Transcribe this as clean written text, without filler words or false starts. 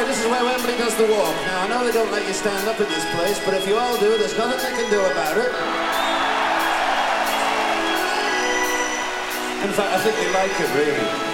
right, this is where Wembley does the walk. Now, I know they don't let you stand up in this place, but if you all do, there's nothing they can do about it. In fact, I think they like it, really.